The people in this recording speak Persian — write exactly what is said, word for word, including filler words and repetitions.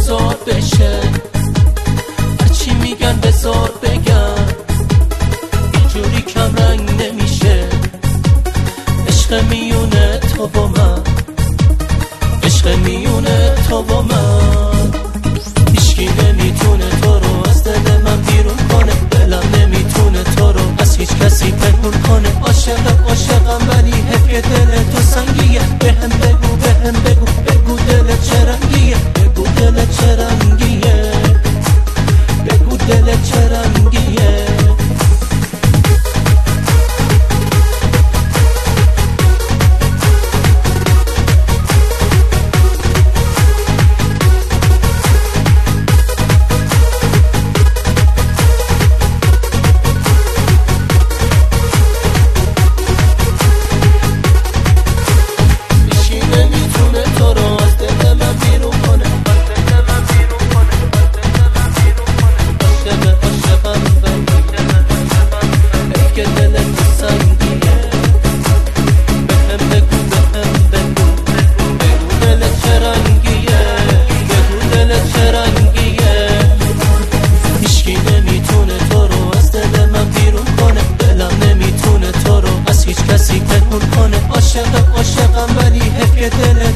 بزار بشه، هرچی میگن بزار بگن، اینجوری کم رنگ نمیشه. عشق میونه تو با من، عشق میونه تو با من. هیچکی نمیتونه تو رو از دل من بیرون کنه، دلم نمیتونه تو رو از هیچ کسی پنهون کنه. عاشق عاشقم ولی حیف که دل تو سنگیه. بهم بگو بهم بگو بگو دل چه رنگیه، بگو دل چه رنگیه، بگو دل چه رنگیه. عاشق عاشقم ولی حیف که دل